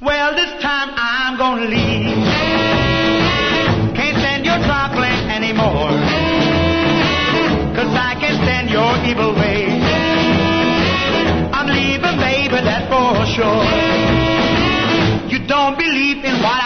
Well, this time I'm gonna leave. Can't stand your traveling anymore. 'Cause I can't stand your evil ways. I'm leaving, baby, that's for sure. You don't believe in what